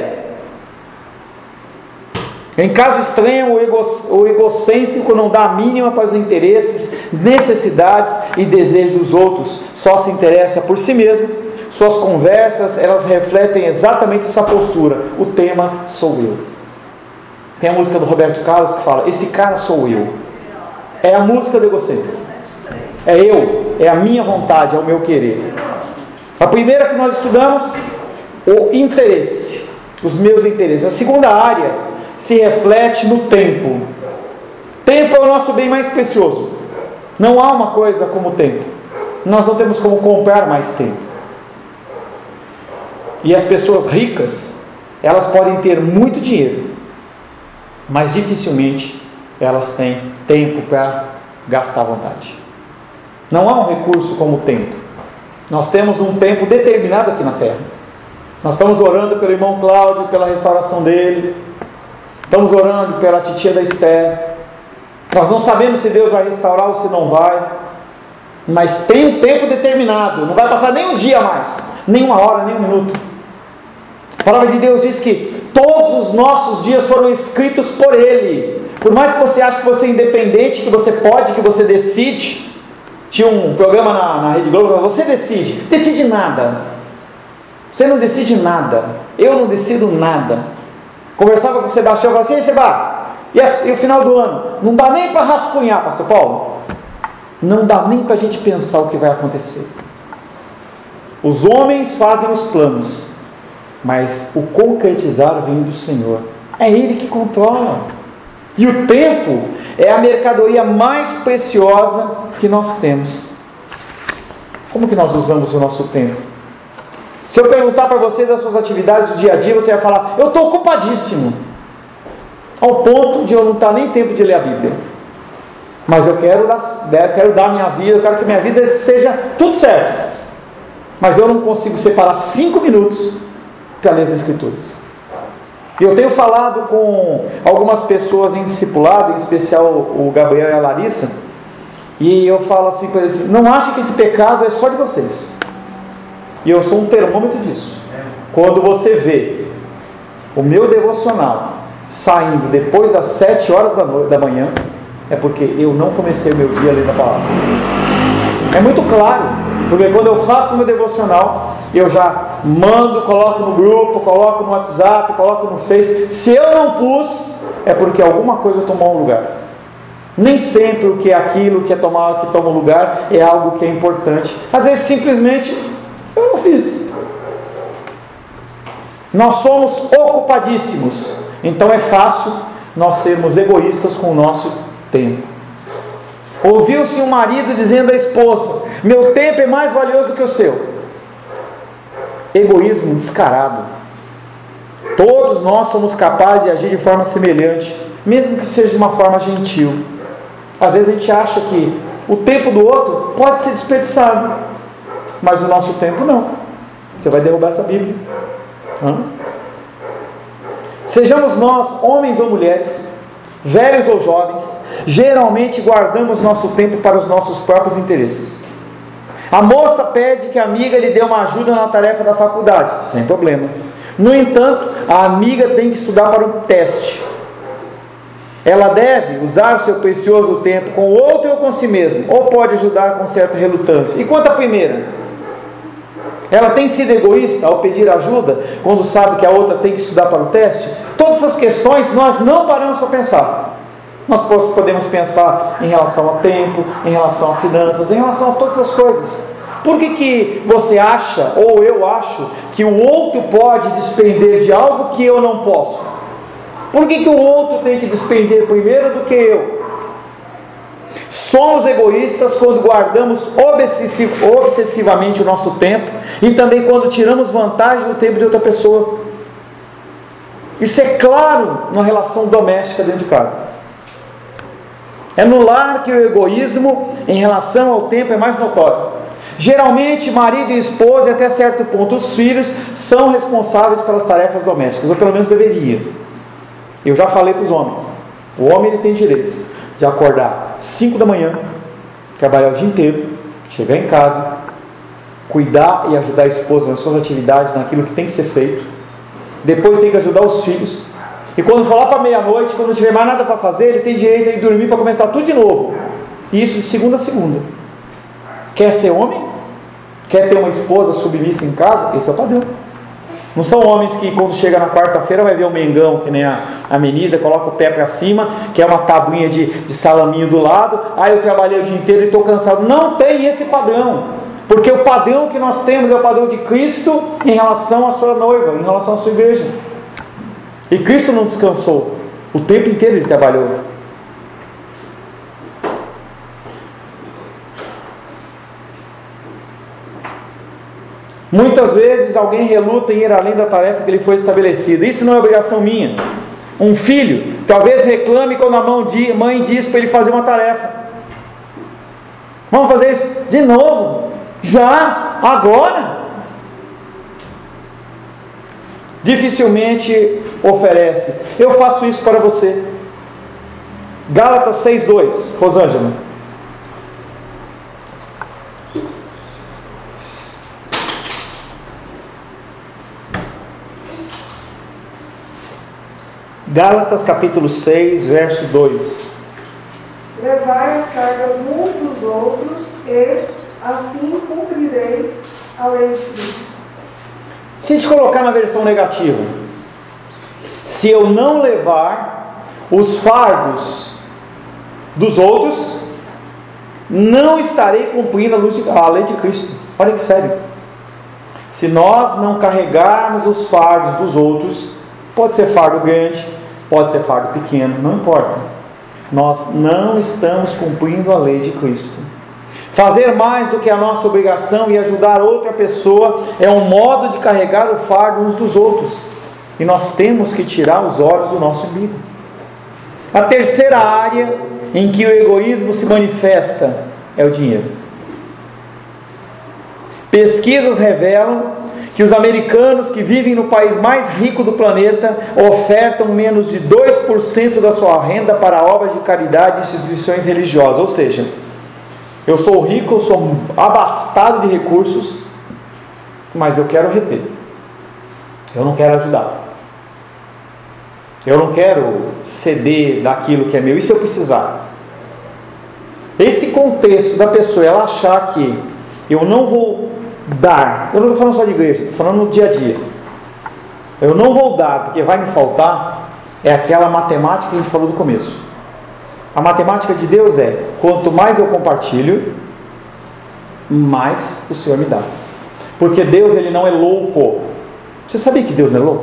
A: Em caso extremo, o egocêntrico não dá a mínima para os interesses, necessidades e desejos dos outros, só se interessa por si mesmo. Suas conversas, elas refletem exatamente essa postura. O tema sou eu. Tem a música do Roberto Carlos que fala: esse cara sou eu. É a música do egocêntrico. É eu, é a minha vontade, é o meu querer. A primeira que nós estudamos, o interesse, os meus interesses. A segunda área se reflete no tempo. Tempo é o nosso bem mais precioso. Não há uma coisa como o tempo. Nós não temos como comprar mais tempo. E as pessoas ricas, elas podem ter muito dinheiro, mas dificilmente elas têm tempo para gastar à vontade. Não há um recurso como o tempo. Nós temos um tempo determinado aqui na terra. Nós estamos orando pelo irmão Cláudio, pela restauração dele. Estamos orando pela titia da Esther. Nós não sabemos se Deus vai restaurar ou se não vai. Mas tem um tempo determinado. Não vai passar nem um dia mais, nem uma hora, nem um minuto. A palavra de Deus diz que todos os nossos dias foram escritos por Ele. Por mais que você ache que você é independente, que você pode, que você decide. Tinha um programa na Rede Globo, você decide nada. Você não decide nada. Eu não decido nada. Conversava com o Sebastião, eu falava assim: ei, Seba, e o final do ano? Não dá nem para rascunhar, pastor Paulo. Não dá nem para a gente pensar o que vai acontecer. Os homens fazem os planos, mas o concretizar vem do Senhor. É Ele que controla. E o tempo é a mercadoria mais preciosa que nós temos. Como que nós usamos o nosso tempo? Se eu perguntar para você das suas atividades do dia a dia, você vai falar: eu estou ocupadíssimo, ao ponto de eu não estar nem tempo de ler a Bíblia. Mas eu quero dar a minha vida, eu quero que minha vida seja tudo certo. Mas eu não consigo separar 5 minutos para ler as Escrituras. E eu tenho falado com algumas pessoas em discipulado, em especial o Gabriel e a Larissa, e eu falo assim para eles: não achem que esse pecado é só de vocês. E eu sou um termômetro disso. Quando você vê o meu devocional saindo depois das 7 horas da manhã, é porque eu não comecei o meu dia lendo a palavra. É muito claro, porque quando eu faço o meu devocional, eu já mando, coloco no grupo, coloco no WhatsApp, coloco no Face. Se eu não pus, é porque alguma coisa tomou um lugar. Nem sempre o que é aquilo que toma lugar é algo que é importante. Às vezes simplesmente eu não fiz. Nós somos ocupadíssimos, então é fácil nós sermos egoístas com o nosso tempo. Ouviu-se um marido dizendo à esposa: meu tempo é mais valioso do que o seu. Egoísmo descarado. Todos nós somos capazes de agir de forma semelhante, mesmo que seja de uma forma gentil. Às vezes a gente acha que o tempo do outro pode ser desperdiçado, mas o nosso tempo não. Você vai derrubar essa Bíblia. Sejamos nós, homens ou mulheres, velhos ou jovens, geralmente guardamos nosso tempo para os nossos próprios interesses. A moça pede que a amiga lhe dê uma ajuda na tarefa da faculdade, sem problema. No entanto, a amiga tem que estudar para um teste. Ela deve usar o seu precioso tempo com o outro ou com si mesma, ou pode ajudar com certa relutância. E quanto à primeira? Ela tem sido egoísta ao pedir ajuda, quando sabe que a outra tem que estudar para o teste? Todas essas questões nós não paramos para pensar. Nós podemos pensar em relação a tempo, em relação a finanças, em relação a todas as coisas. Por que você acha, ou eu acho, que o outro pode despender de algo que eu não posso? Por que o outro tem que despender primeiro do que eu? Somos egoístas quando guardamos obsessivamente o nosso tempo e também quando tiramos vantagem do tempo de outra pessoa. Isso é claro na relação doméstica dentro de casa. É no lar que o egoísmo em relação ao tempo é mais notório. Geralmente, marido e esposa, e até certo ponto os filhos, são responsáveis pelas tarefas domésticas, ou pelo menos deveria. Eu já falei para os homens, o homem ele tem direito de acordar 5 da manhã, trabalhar o dia inteiro, chegar em casa, cuidar e ajudar a esposa nas suas atividades, naquilo que tem que ser feito, depois tem que ajudar os filhos, e quando for lá para meia-noite, quando não tiver mais nada para fazer, ele tem direito a ir dormir para começar tudo de novo, e isso de segunda a segunda. Quer ser homem? Quer ter uma esposa submissa em casa? Esse é o padrão. Não são homens que quando chega na quarta-feira vai ver um Mengão, que nem a Menísia, coloca o pé para cima, que é uma tabuinha de salaminho do lado, eu trabalhei o dia inteiro e estou cansado. Não tem esse padrão, porque o padrão que nós temos é o padrão de Cristo em relação à sua noiva, em relação à sua igreja. E Cristo não descansou, o tempo inteiro ele trabalhou. Muitas vezes alguém reluta em ir além da tarefa que lhe foi estabelecida. Isso não é obrigação minha. Um filho talvez reclame quando a mãe diz para ele fazer uma tarefa. Vamos fazer isso de novo? Já? Agora? Dificilmente oferece. Eu faço isso para você. Gálatas 6:2. Rosângela. Gálatas capítulo 6, verso 2.
E: Levai as cargas uns dos outros e assim cumprireis a lei de Cristo.
A: Se a gente colocar na versão negativa, se eu não levar os fardos dos outros, não estarei cumprindo a lei de Cristo. Olha que sério. Se nós não carregarmos os fardos dos outros, pode ser fardo grande, pode ser fardo pequeno, não importa. Nós não estamos cumprindo a lei de Cristo. Fazer mais do que a nossa obrigação e ajudar outra pessoa é um modo de carregar o fardo uns dos outros. E nós temos que tirar os olhos do nosso umbigo. A terceira área em que o egoísmo se manifesta é o dinheiro. Pesquisas revelam que os americanos que vivem no país mais rico do planeta ofertam menos de 2% da sua renda para obras de caridade e instituições religiosas. Ou seja, eu sou rico, eu sou abastado de recursos, mas eu quero reter. Eu não quero ajudar. Eu não quero ceder daquilo que é meu. E se eu precisar? Esse contexto da pessoa, ela achar que eu não vou dar, eu não estou falando só de igreja, estou falando no dia a dia, eu não vou dar porque vai me faltar, é aquela matemática que a gente falou no começo. A matemática de Deus é: quanto mais eu compartilho, mais o Senhor me dá. Porque Deus, ele não é louco. Você sabia que Deus não é louco?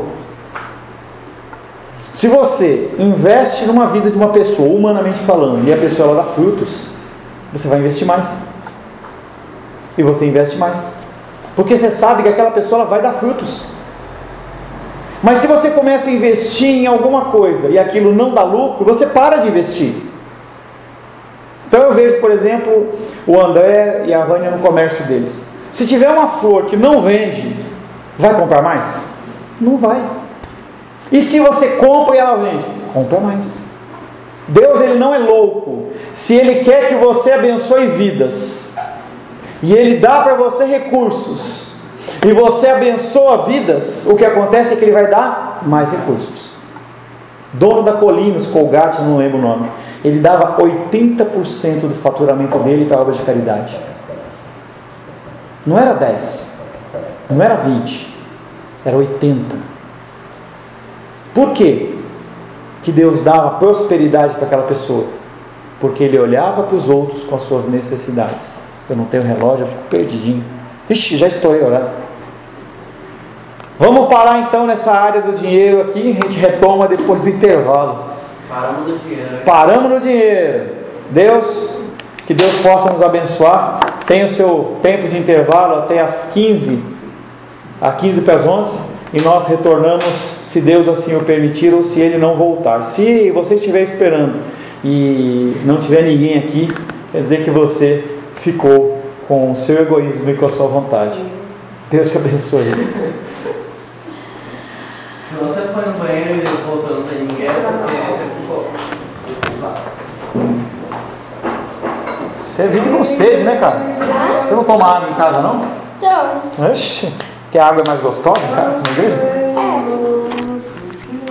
A: Se você investe numa vida de uma pessoa, humanamente falando, e a pessoa ela dá frutos, você vai investir mais. E você investe mais, porque você sabe que aquela pessoa ela vai dar frutos. Mas se você começa a investir em alguma coisa e aquilo não dá lucro, você para de investir. Então eu vejo, por exemplo, o André e a Vânia no comércio deles. Se tiver uma flor que não vende, vai comprar mais? Não vai. E se você compra e ela vende? Compra mais. Deus, Ele não é louco. Se Ele quer que você abençoe vidas, e Ele dá para você recursos, e você abençoa vidas, o que acontece é que Ele vai dar mais recursos. Dono da Colinos, Colgate, não lembro o nome, ele dava 80% do faturamento dele para obras de caridade. Não era 10, não era 20, era 80. Por quê que Deus dava prosperidade para aquela pessoa? Porque ele olhava para os outros com as suas necessidades. Eu não tenho relógio, eu fico perdidinho. Ixi, já estourei o horário. Vamos parar então nessa área do dinheiro aqui, a gente retoma depois do intervalo.
F: Paramos no dinheiro.
A: Paramos no dinheiro. Deus, que Deus possa nos abençoar. Tem o seu tempo de intervalo até às 15 para as 11, e nós retornamos, se Deus assim o permitir, ou se Ele não voltar. Se você estiver esperando e não tiver ninguém aqui, quer dizer que você ficou com o seu egoísmo e com a sua vontade. Deus te abençoe.
F: Se você foi no banheiro e voltou, não tem ninguém, porque você ficou.
A: Você vive com sede, né, cara? Você não toma água em casa, não?
D: Então.
A: Oxi, que a água é mais gostosa, cara, na igreja?